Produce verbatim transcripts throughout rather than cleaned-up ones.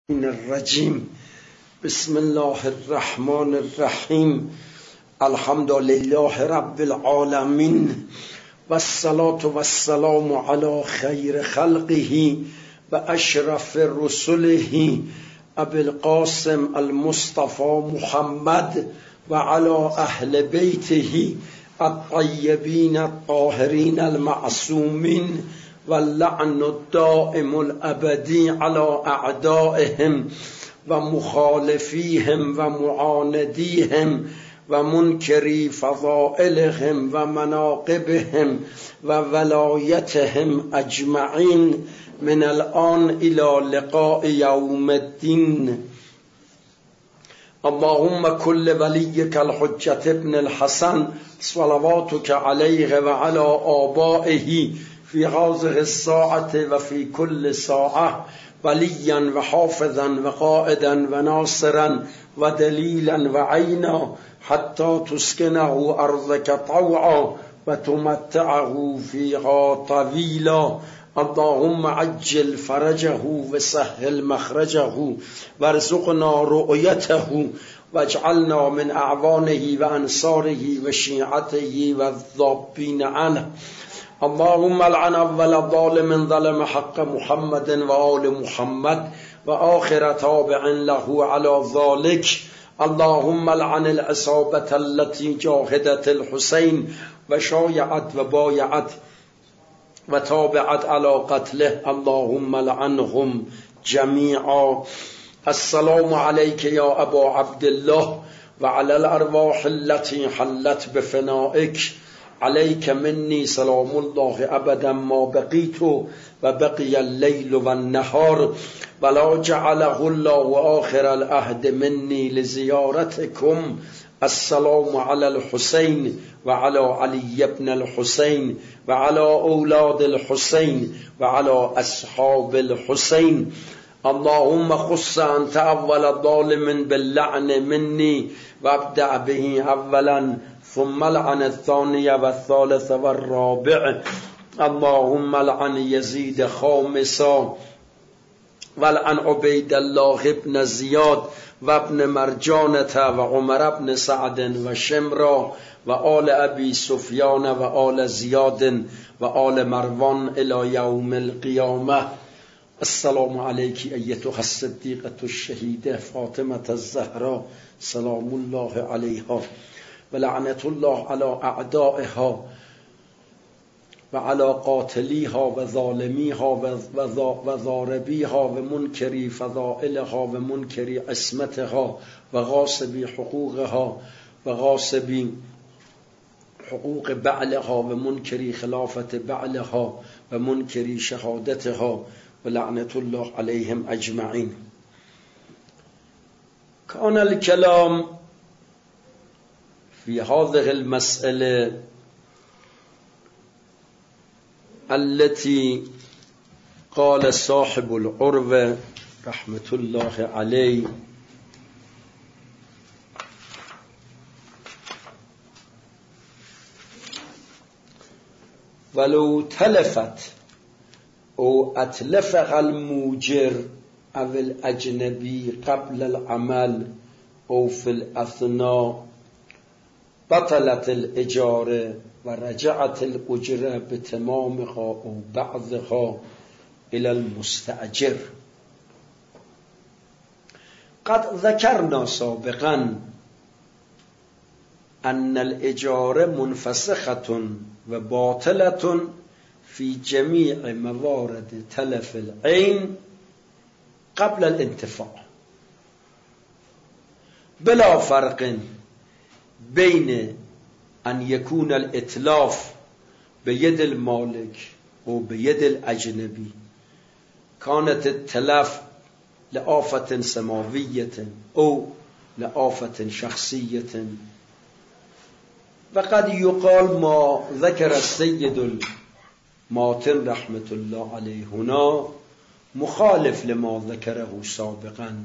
من الرجیم. بسم الله الرحمن الرحیم. الحمد لله رب العالمین و الصلاة و السلام علی خیر خلقه و اشرف رسله ابی القاسم المصطفى محمد و علی اهل بیته الطیبین الطاهرین المعصومین واللعن الدائم الابدی علی اعدائهم و مخالفیهم و معاندیهم و منکری فضائلهم و مناقبهم و ولایتهم اجمعین من الان الى لقاء یوم الدین. اللهم كل وليك الحجة ابن الحسن صلواتك عليه وعلى آبائه في هذه الساعة وفي كل ساعة وليا وحافظا وقائدا وناصرا ودليلا وعينا حتى تسكنه أرضك طوعا وتمتعه فيها طويلا. اللهم عجل فرجه وسهل مخرجه وارزقنا رؤيته واجعلنا من أعوانه وأنصاره وشيعته والذابين عنه. اللهم لعن أول ظالم ظلم حق محمد وآل محمد وآخر تابع له على ذلك. اللهم لعن العصابة التي جاهدت الحسين وشايعت وبايعت وتابعت على قتله. اللهم لعنهم جميعا. السلام عليك يا أبا عبد الله وعلى الأرواح التي حلت بفنائك. عليك مني سلام الله أبدا ما بقيت وبقي الليل والنهار ولا جعله الله آخر العهد مني لزيارتكم. السلام على الحسين وعلى علي بن الحسين وعلى أولاد الحسين وعلى أصحاب الحسين. اللهم خص أنت أول ظالم باللعن مني وابدأ به أولا ثم لعن الثاني والثالث والرابع. اللهم لعن يزيد خامسا ولعن عبيد الله بن زياد وابن مرجانة وعمر بن سعد وشمرا وآل أبي سفيان وآل زياد وآل مروان إلى يوم القيامة. السلام عليك أيتها الصديقة الشهيدة فاطمة الزهراء سلام الله عليها ولعنة الله على أعدائها وعلى قاتليها وظالميها وضاربيها ومنكري فضائلها ومنكري عصمتها وغاصبي حقوقها وغاصبي حقوق بعلها ومنكري خلافة بعلها ومنكري شهادتها ولعنة الله عليهم أجمعين. كان الكلام في هذه المسألة التي قال صاحب العروة رحمة الله عليه ولو تلفت أو أتلفها الموجر أو الأجنبي قبل العمل أو في الأثناء بطلت الإجارة ورجعت الأجرة بتمامها أو بعضها إلى المستأجر. قد ذكرنا سابقا أن الإجارة منفسخة وباطلة في جميع موارد تلف العين قبل الانتفاع بلا فرق بين أن يكون الإتلاف بيد المالك أو بيد الأجنبي. كانت التلف لآفة سماوية أو لآفة شخصية. وقد يقال ما ذكر السيد الماتن رحمة الله عليه هنا مخالف لما ذكره سابقا.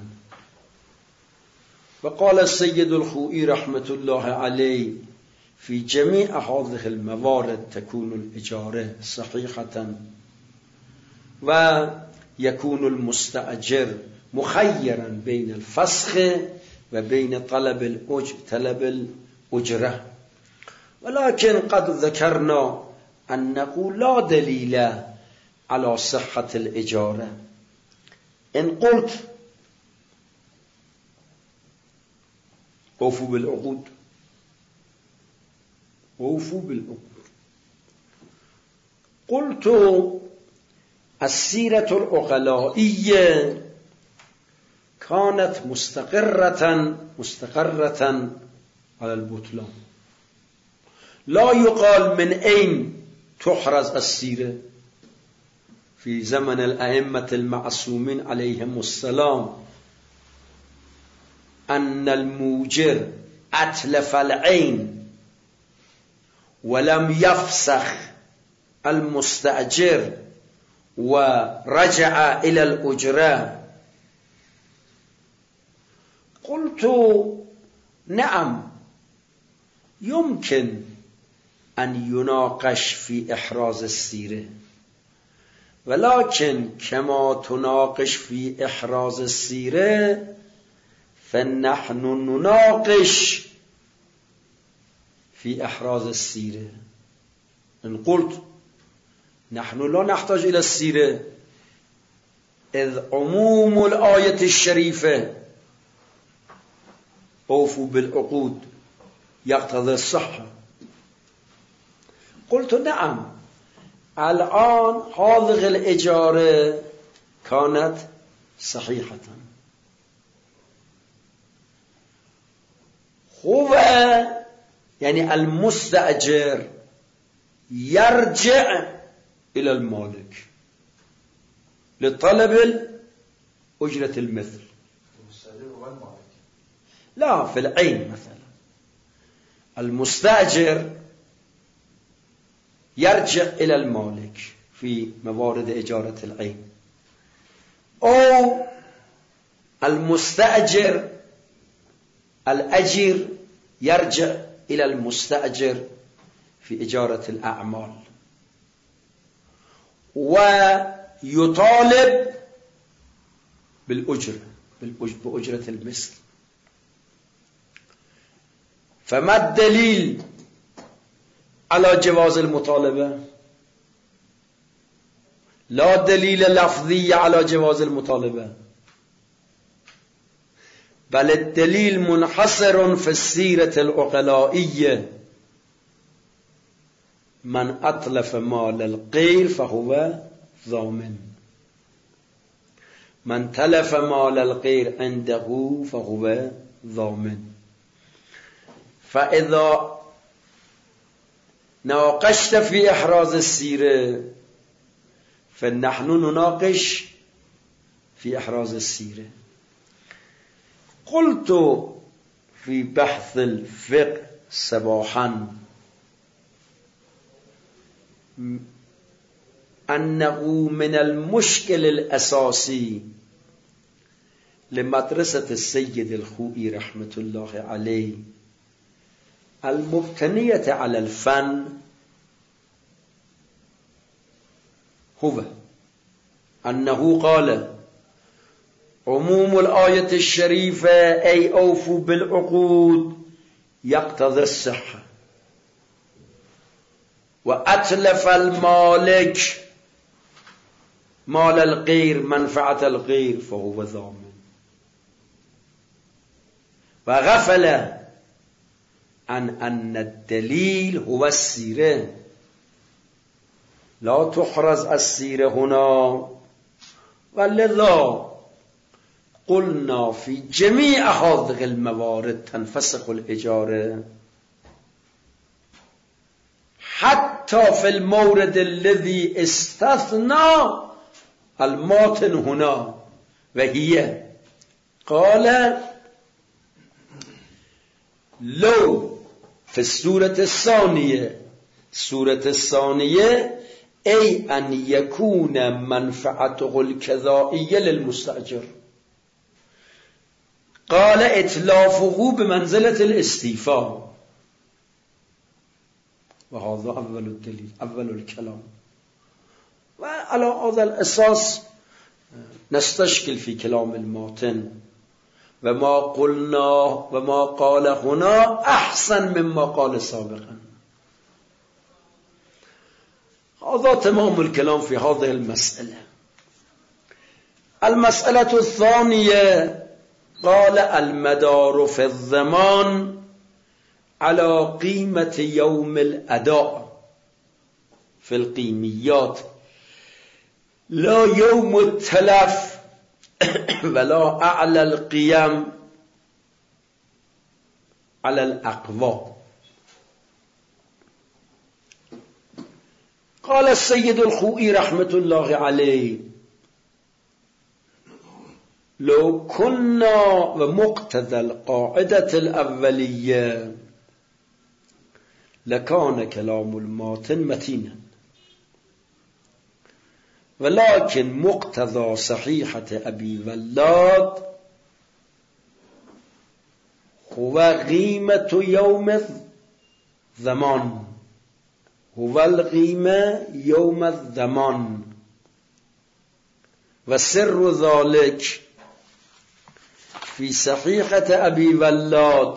وقال السيد الخوئي رحمة الله عليه في جميع هذه الموارد تكون الإجارة صحيحة ويكون المستأجر مخيرا بين الفسخ و بين طلب الأجر طلب الأجرة، ولكن قد ذكرنا أنه لا دليل على صحة الإجارة. إن قلت أوفوا بالعقود، أوفوا بالعقود. قلت السيرة العقلائية كانت مستقرة مستقرة على البطلان. لا يقال من أين تحرز السيرة في زمن الأئمة المعصومين عليهم السلام أن الموجر أتلف العين ولم يفسخ المستأجر ورجع إلى الأجرة. قلت نعم، يمكن أن يناقش في إحراز السيرة، ولكن كما تناقش في إحراز السيرة فنحن نناقش في إحراز السيرة. إن قلت نحن لا نحتاج إلى السيرة إذ عموم الآية الشريفة أوفوا بالعقود يقتضي الصحة. قلت نعم، الآن هذه الإجارة كانت صحيحة. هو يعني المستأجر يرجع إلى المالك لطلب أجرة المثل. لا، في العين مثلا المستأجر يرجع إلى المالك في موارد إجارة العين، أو المستأجر الأجير يرجع إلى المستأجر في إجارة الأعمال، ويطالب بالأجرة بأجرة المثل. فما الدليل على جواز المطالبة؟ لا دليل لفظي على جواز المطالبة، بل الدليل منحصر في السيرة العقلائية. من أتلف مال الغير فهو ضامن، من تلف مال الغير عنده فهو ضامن. فإذا ناقشت في إحراز السيرة فنحن نناقش في إحراز السيرة. قلت في بحث الفقه صباحا أنه من المشكل الأساسي لمدرسة السيد الخوئي رحمة الله عليه المبتنية على الفن هو أنه قال عموم الآية الشريفة أي أوفوا بالعقود يقتضي الصحة، وأتلف المالك مال الغير منفعة الغير فهو ضامن، وغفل عن أن الدليل هو السيرة. لا تحرز السيرة هنا، ولذا قلنا في جميع هذه الموارد تنفسخ الإجارة، حتى في المورد الذي استثنى الماتن هنا، وهي قال لو في السورة الثانية السورة الثانية أي أن يكون منفعته الكذائية للمستأجر، قال إتلافه بمنزلة الاستيفاء، وهذا أول الدليل أول الكلام. وعلى هذا الأساس نستشكل في كلام الماتن وما قلنا وما قال هنا أحسن مما قال سابقا. هذا تمام الكلام في هذه المسألة. المسألة الثانية قال المدار في الزمان على قيمة يوم الأداء في القيميات لا يوم التلف ولا أعلى القيم على الأقوى. قال السيد الخوئي رحمة الله عليه لو كنا ومقتضى القاعدة الأولية لكان كلام الماتن متينا، ولكن مقتضى صحيحة أبي ولاد هو قيمة يوم الزمان، هو القيمة يوم الزمان. وسر ذلك في صحيحة أبي ولاد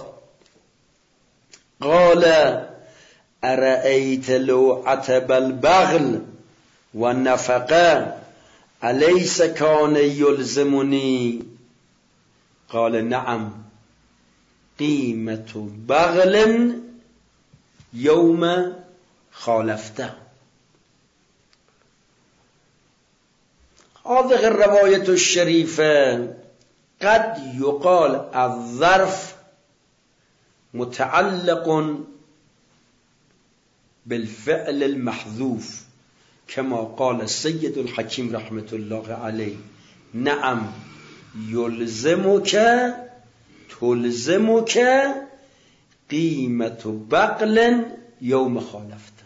قال أرأيت لو عتب البغل والنفقة أليس كان يلزمني؟ قال نعم قيمة بغل يوم خالفته. هذه الرواية الشريفة قد يقال الظرف متعلق بالفعل المحذوف كما قال السيد الحكيم رحمة الله عليه نعم يلزمك تلزمك قيمة بقل يوم خالفته،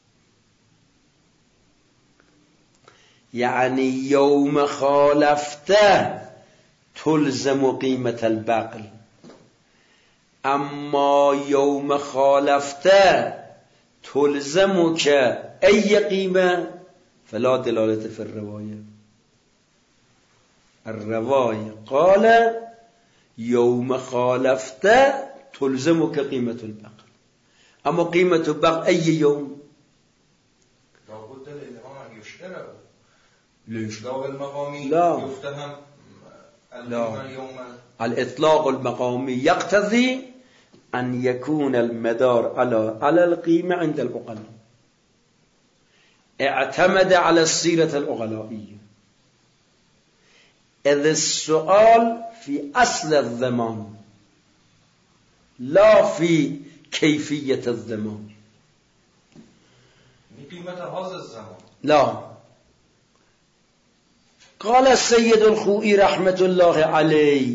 يعني يوم خالفته تلزم قيمة البقل، أما يوم خالفته تلزمك أي قيمة فلا دلالة في الرواية. الرواية قال يوم خالفته تلزمك قيمة البقل، أما قيمة البقل أي يوم؟ لابد الإلهام أن يشترى الإطلاق المقامي لا يفتهم لا اليوم. الإطلاق المقامي يقتضي أن يكون المدار على على القيمة عند العقلاء، اعتمد على السيرة العقلائية، إذ السؤال في أصل الزمان لا في كيفية الزمان. قيمة هذا الزمان لا. قال السيد الخوئي رحمة الله عليه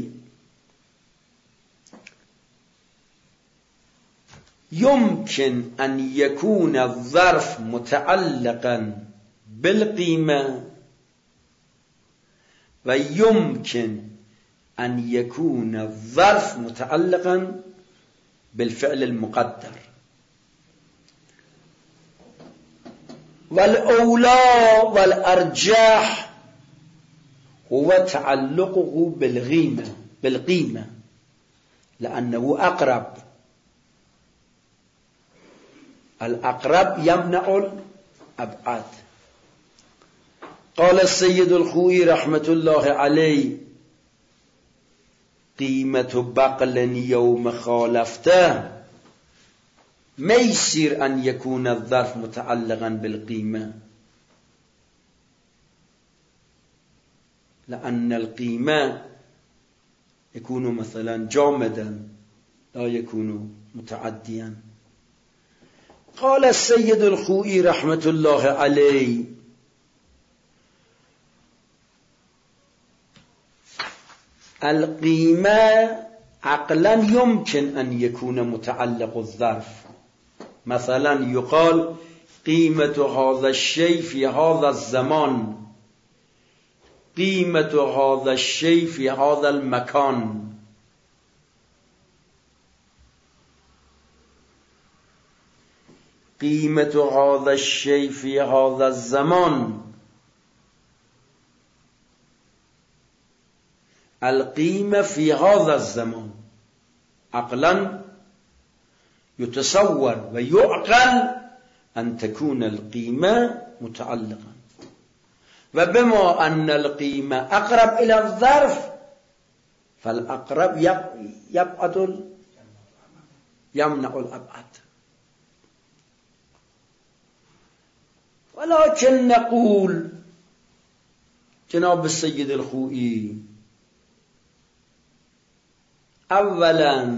يمكن أن يكون الظرف متعلقا بالقيمة ويمكن أن يكون الظرف متعلقا بالفعل المقدر، والأولى والأرجاح هو تعلقه بالقيمة بالقيمة لأنه أقرب، الأقرب يمنع الأبعاد. قال السيد الخوئي رحمة الله عليه قيمة بقل يوم خالفته ما يصير أن يكون الظرف متعلقا بالقيمة، لأن القيمة يكون مثلا جامدا لا يكون متعديا. قال السيد الخوئي رحمة الله عليه القيمة عقلا يمكن أن يكون متعلق الظرف، مثلا يقال قيمة هذا الشيء في هذا الزمان، قيمة هذا الشيء في هذا المكان. قيمة هذا الشيء في هذا الزمان القيمة في هذا الزمان عقلا يتصور ويعقل أن تكون القيمة متعلقة، وبما أن القيمة أقرب إلى الظرف فالأقرب يبعد يمنع الأبعد. ولكن نقول جناب السيد الخوئي اولا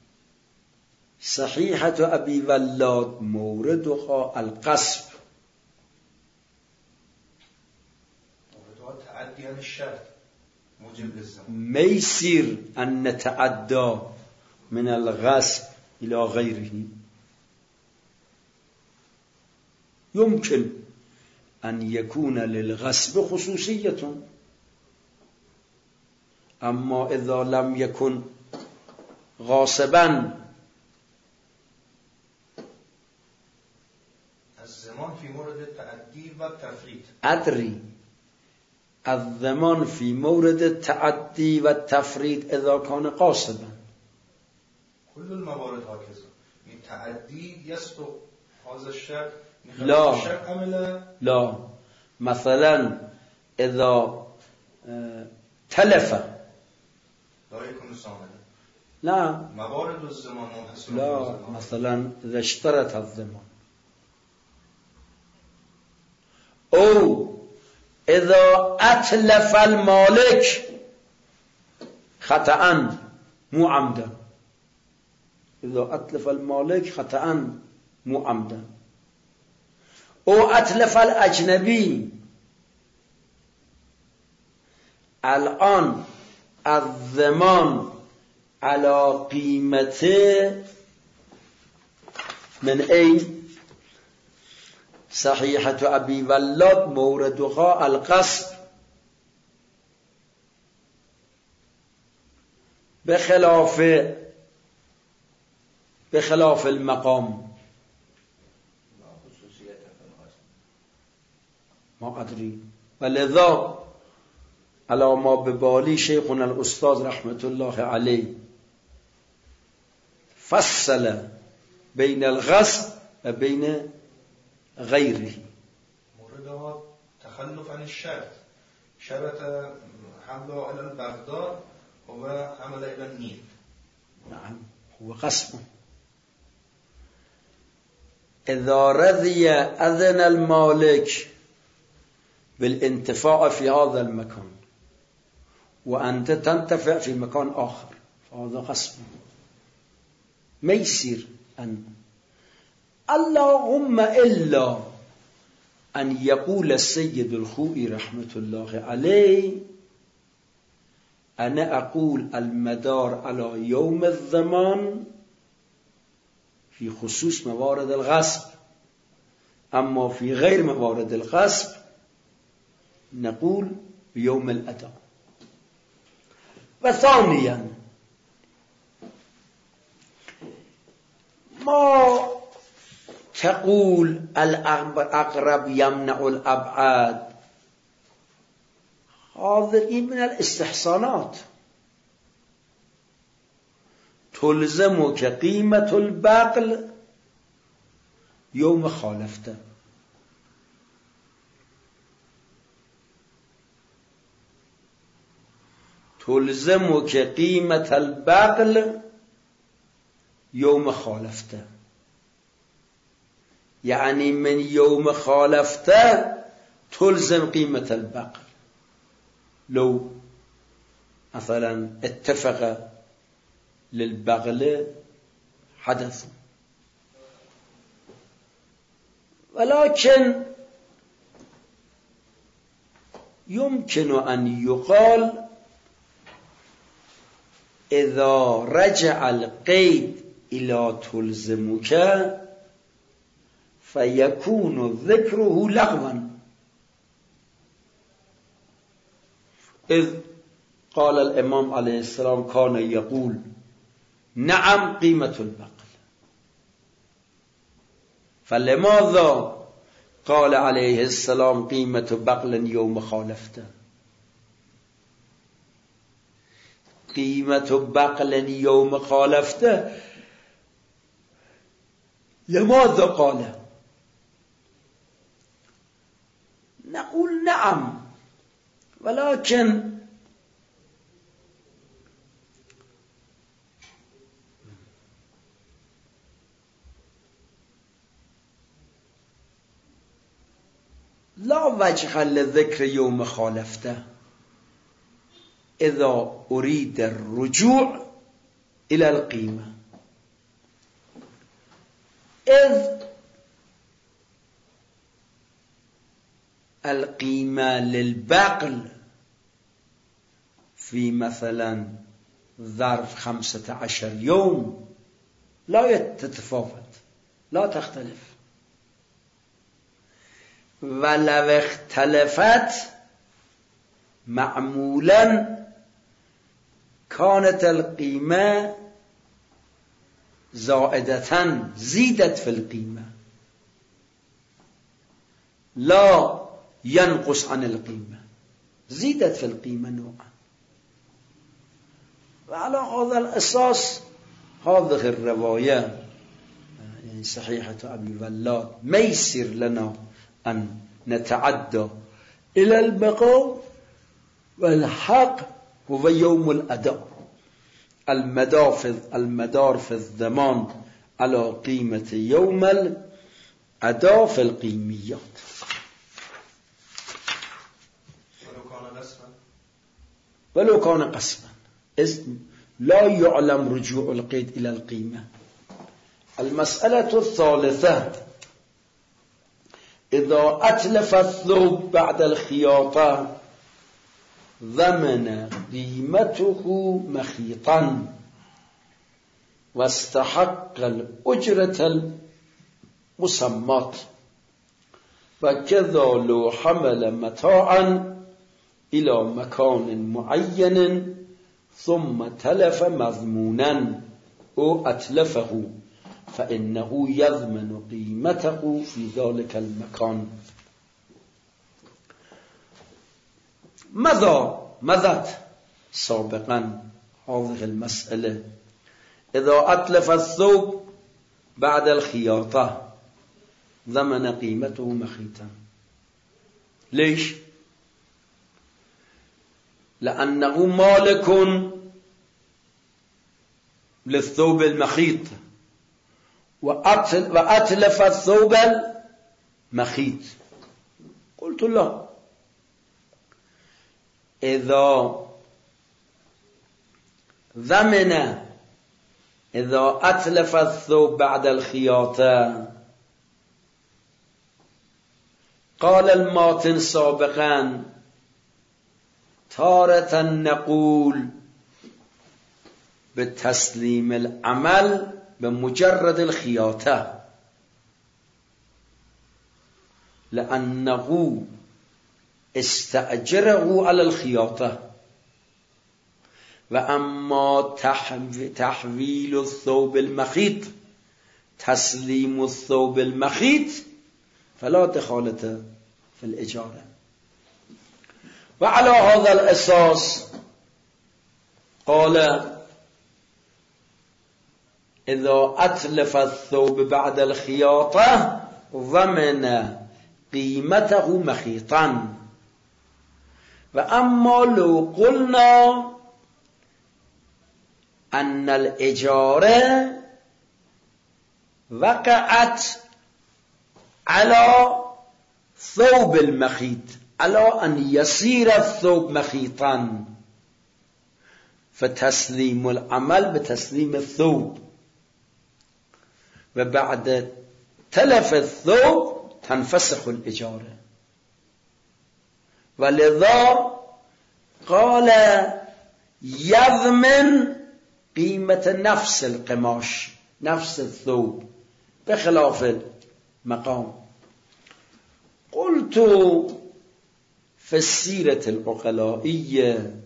صحيحة أبي ولاد موردها القصب، موردها تعدي عن الشرط موجب للزمان، ما يصير أن نتعدى من الغصب إلى غيره. يمكن أن يكون للغصب خصوصية، أما إذا لم يكن غاصبا الزمان في مورد التعدي والتفريط. أدري الزمان في مورد التعدي والتفريط إذا كان قاصبا. كل الموارد هكذا، التعدي يسبق هذا الشرط. لا لا مثلا إذا تلف لا يكون صامدا. لا موارد الزمان منحصرة. لا مثلا إذا اشترط الزمان، أو إذا أتلف المالك خطأ مو عمدا، إذا أتلف المالك خطأ مو عمدا، أو أتلف الأجنبي. الآن الضمان على قيمته من أين؟ صحيحة أبي ولاد موردها القصد، بخلاف بخلاف المقام. ما أدري، ولذا على ما ببالي شيخنا الأستاذ رحمة الله عليه فصل بين الغصب وبين غيره. موردها تخلف عن الشرط، شرط حمله إلى البغداد وحمل إلى النيل. نعم هو قسم. إذا رضي أذن المالك بالانتفاع في هذا المكان وأنت تنتفع في مكان آخر فهذا قسم. ما يصير أن اللهم إلا أن يقول السيد الخوئي رحمة الله عليه أنا أقول المدار على يوم الضمان في خصوص موارد الغصب، أما في غير موارد الغصب نقول بيوم الأداء. وثانيا ما تقول الأقرب يمنع الأبعاد، هذا من الاستحسانات. تلزمك قيمة البقل يوم خالفته، تلزمك قيمة البقل يوم خالفته، يعني من يوم خالفته تلزم قيمة البقل. لو مثلا اتفق للبغل حدث، ولكن يمكن أن يقال إذا رجع القيد إلى تلزمك فيكون ذكره لغوا، إذ قال الإمام عليه السلام كان يقول نعم قيمة البقل، فلماذا قال عليه السلام قيمة بقل يوم خالفته؟ قيمة بقل يوم خالفته لماذا قال؟ نقول نعم، ولكن لا وجه لذكر يوم خالفته إذا أريد الرجوع إلى القيمة، إذ القيمة للبقل في مثلا ظرف خمسة عشر يوم لا تتفاوت، لا تختلف، ولو اختلفت معمولا كانت القيمة زائدة، زيدت في القيمة، لا ينقص عن القيمة، زيدت في القيمة نوعا. وعلى هذا الأساس هذه الرواية يعني صحيحة أبي ولاد ميسر لنا أن نتعدى إلى البقاء، والحق هو يوم الأداء، المدار المدار في الزمان على قيمة يوم الأداء في القيميات. ولو كان قسما لا يعلم رجوع القيد إلى القيمة. المسألة الثالثة إذا أتلف الثوب بعد الخياطة ضمن قيمته مخيطا واستحق الأجرة المسماة، وكذا لو حمل متاعا إلى مكان معين ثم تلف مضمونا أو أتلفه فإنه يضمن قيمته في ذلك المكان. ماذا مضت سابقا هذه المسألة؟ إذا أتلف الثوب بعد الخياطة ضمن قيمته مخيطا. ليش؟ لأنه مالك للثوب المخيط وأتلف الثوب المخيط. قلت لا، إذا ضمن إذا أتلف الثوب بعد الخياطة قال الماتن سابقا تارة نقول بتسليم العمل بمجرد الخياطة لأنه استأجره على الخياطة، وأما تحويل الثوب المخيط تسليم الثوب المخيط فلا دخالة في الإجارة. وعلى هذا الأساس قال إذا أتلف الثوب بعد الخياطة ضمن قيمته مخيطا. وأما لو قلنا أن الإجارة وقعت على ثوب المخيط، على أن يصير الثوب مخيطا، فتسليم العمل بتسليم الثوب، وبعد تلف الثوب تنفسخ الإجارة. ولذا قال يضمن قيمة نفس القماش، نفس الثوب، بخلاف المقام. قلت في السيرة العقلائية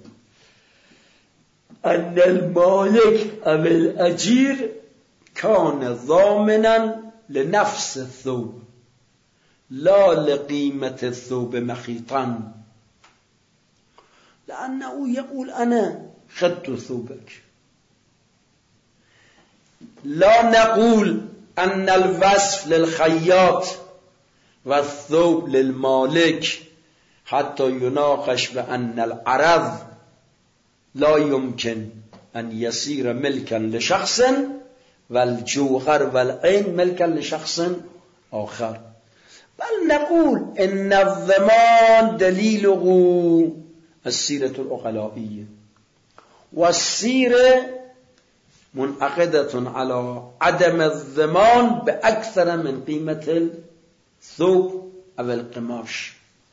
أن المالك أو الأجير كان ضامنا لنفس الثوب لا لقيمة الثوب مخيطا، لأنه يقول أنا خط ثوبك. لا نقول أن الوصف للخياط والثوب للمالك حتى يناقش بأن العرض لا يمكن أن يصير ملكا لشخص والجوهر والعين ملكا لشخص آخر، بل نقول إن الضمان دليله السيرة العقلائية، والسيرة منعقدة على عدم الضمان بأكثر من قيمة الثوب أو القماش.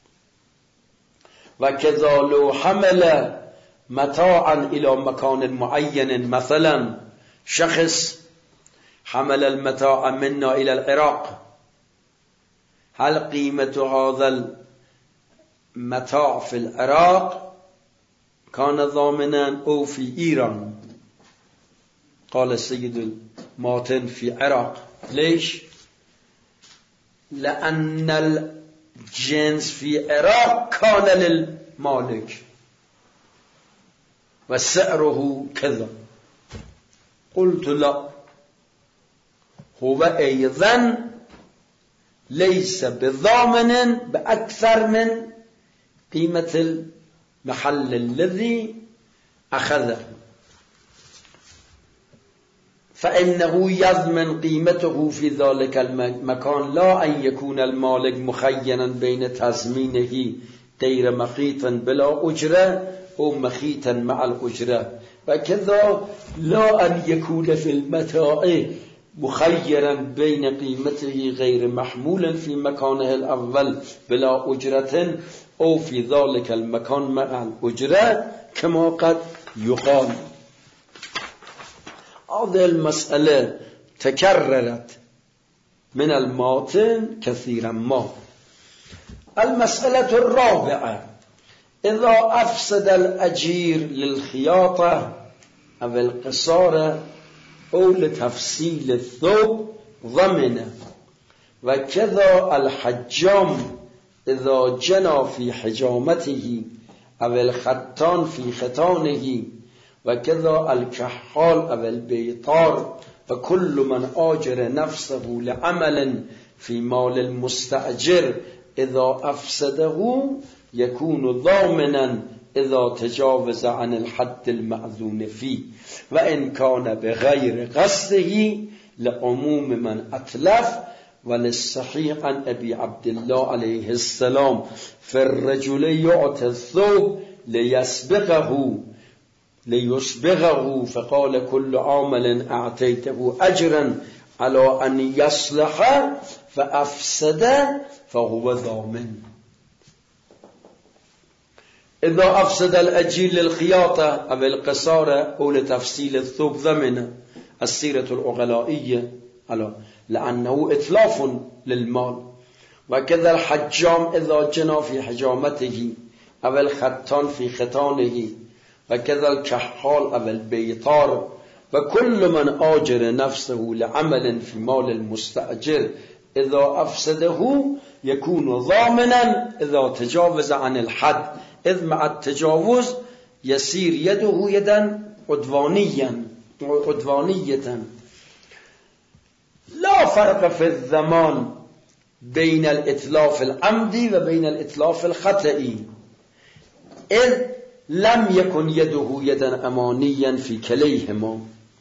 وكذا لو حمل متاعا إلى مكان معين، مثلا شخص حمل المتاع منا إلى العراق، هل قيمة هذا المتاع في العراق كان ضامنا أو في إيران؟ قال السيد الماتن في العراق. ليش؟ لأن الجنس في العراق كان للمالك وسعره كذا. قلت لا، هو أيضا ليس بضامن بأكثر من قيمة المحل الذي أخذه، فإنه يضمن قيمته في ذلك المكان، لا أن يكون المالك مخيرا بين تضمينه غير مخيطا بلا أجرة أو مخيطا مع الأجرة، وكذا لا أن يكون في المتاع مخيرا بين قيمته غير محمولا في مكانه الأول بلا أجرة أو في ذلك المكان مع الأجرة كما قد يقال. هذه المسألة تكررت من الماتن كثيرا ما. المسألة الرابعة: إذا أفسد الأجير للخياطة أو القصارة أو لتفصيل الثوب ضمنه، وكذا الحجام إذا جنى في حجامته أو الختان في ختانه، وكذا الكحال أو البيطار، وكل من آجر نفسه لعمل في مال المستأجر إذا أفسده يكون ضامنا إذا تجاوز عن الحد المأذون فيه، وإن كان بغير قصده لعموم من أتلف. وللصحيح عن أبي عبد الله عليه السلام: في الرجل يعطي الثوب ليسبغه ليسبغه فقال: كل عامل أعطيته أجرا على أن يصلح فأفسد فهو ضامن. إذا أفسد الأجير للخياطة أو القصارة أو لتفصيل الثوب ضمن السيرة العقلائية لأنه إتلاف للمال. وكذا الحجام إذا جنى في حجامته أو الختان في ختانه، وكذا الكحال أو البيطار، وكل من آجر نفسه لعمل في مال المستأجر إذا أفسده يكون ضامنا إذا تجاوز عن الحد، إذ مع التجاوز يصير يده يدا عدوانيا عدوانية. لا فرق في الضمان بين الإتلاف العمدي وبين الإتلاف الخطئي، إذ لم يكن يده يدا أمانيا في كليهما،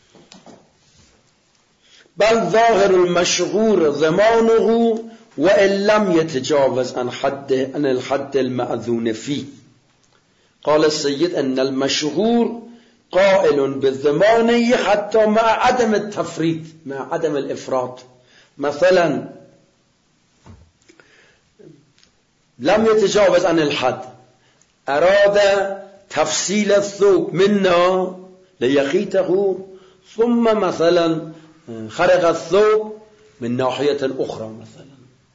بل ظاهر المشهور ضمانه وإن لم يتجاوز عن حد عن الحد المأذون فيه. قال السيد أن المشهور قائل بالضمان حتى مع عدم التفريط، مع عدم الإفراط. مثلا لم يتجاوز عن الحد، أراد تفصيل الثوب منا ليخيته، ثم مثلا خرج الثوب من ناحية أخرى مثلا،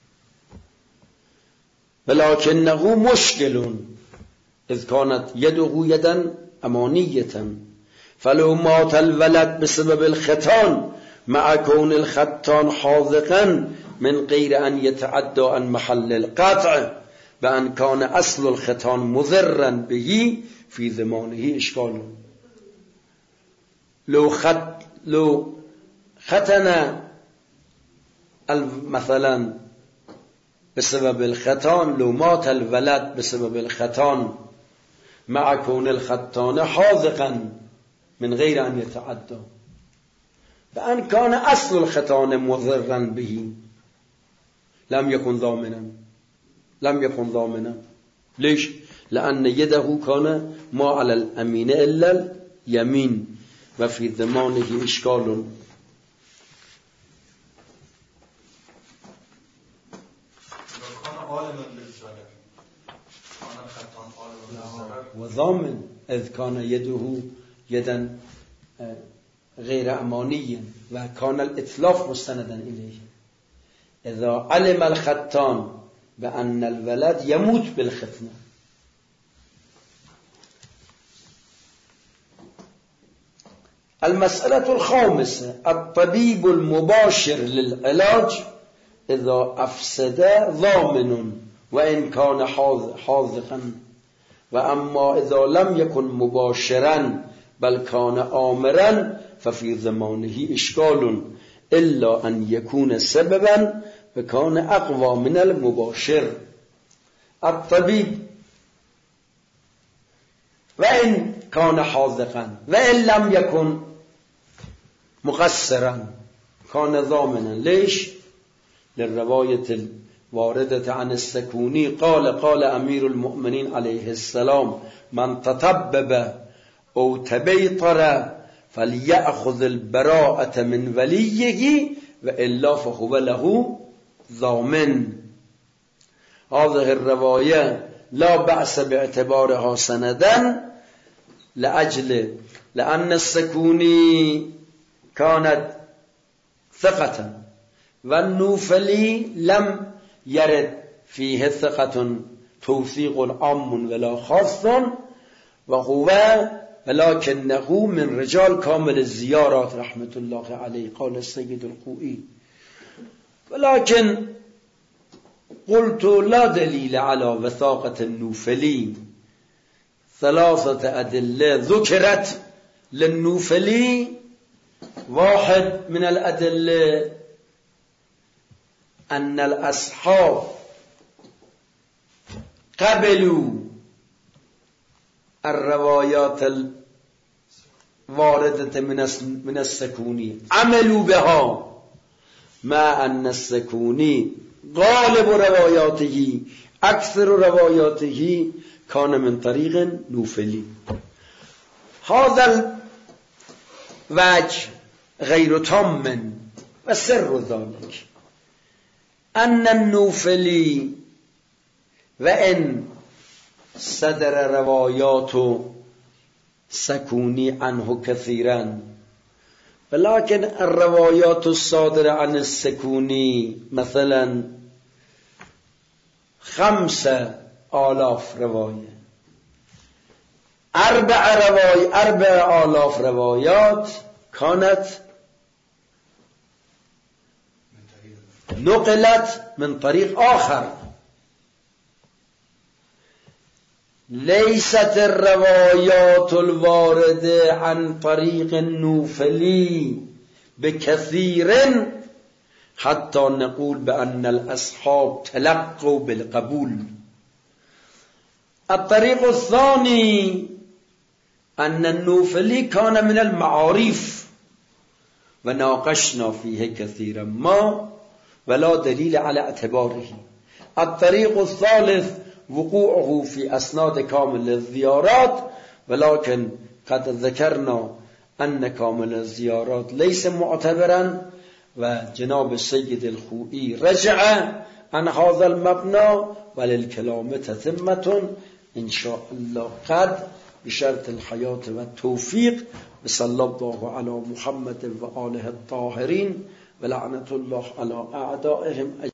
ولكنه مشكل إذ كانت يده يدا أمانية. فلو مات الولد بسبب الختان مع كون الختان حاذقا من غير أن يتعدى عن محل القطع، بأن كان أصل الختان مضرا به في ضمانه إشكال. لو خط لو ختن مثلا بسبب الختان، لو مات الولد بسبب الختان مع كون الختان حاذقا من غير أن يتعدى، فأن كان أصل الختان مضرا به لم يكن ضامنا لم يكن ضامنا ليش؟ لأن يده كان ما على الأمين إلا اليمين وفي ضمانه إشكال. وضامن إذ كان يده يدا غير أمانيا وكان الإتلاف مستندا إليه. إذا علم الختان بأن الولد يموت بالختنة، المسألة الخامسة الطبيب المباشر للعلاج إذا أفسد ضامن وإن كان حاذقا، وأما إذا لم يكن مباشرا بل كان آمرا ففي ضمانه إشكال إلا أن يكون سببا فكان أقوى من المباشر. الطبيب وإن كان حاذقا وإن لم يكن مقصرا كان ضامنا. ليش؟ للرواية الواردة عن السكوني قال قال أمير المؤمنين عليه السلام من تطبب أو تبيطر فليأخذ البراءة من وليه وإلا فهو له ضامن. هذه الرواية لا بأس باعتبارها سندا لأجل لأن السكوني كانت ثقة والنوفلي لم يرد فيه ثقة توثيق عام ولا خاص، وهو ولكنه من رجال كامل الزيارات رحمة الله عليه. قال السيد الخوئي ولكن قلت لا دليل على وثاقة النوفلي. ثلاثة أدلة ذكرت للنوفلي. واحد من الأدلة أن الأصحاب قبلوا الروايات الواردة من السكوني عملوا بها، مع أن السكوني غالب رواياته أكثر رواياته كان من طريق نوفلي. هذا الوجه غير تام وسر ذلك أن النوفلي وإن صدر روايات سكوني عنه كثيرا، ولكن الروايات الصادرة عن السكوني مثلا خمسة آلاف رواية، أربع رواية أربع آلاف روايات كانت نقلت من طريق آخر. ليست الروايات الواردة عن طريق النوفلي بكثير حتى نقول بأن الأصحاب تلقوا بالقبول. الطريق الثاني أن النوفلي كان من المعارف وناقشنا فيه كثيرا ما ولا دليل على اعتباره. الطريق الثالث وقوعه في أسناد كامل الزيارات، ولكن قد ذكرنا أن كامل الزيارات ليس معتبرا، وجناب السيد الخوئي رجع عن هذا المبنى وللكلام تتمة إن شاء الله قد بشرط الحياة والتوفيق. وصلى الله على محمد وآله الطاهرين ولعنة الله على أعدائهم.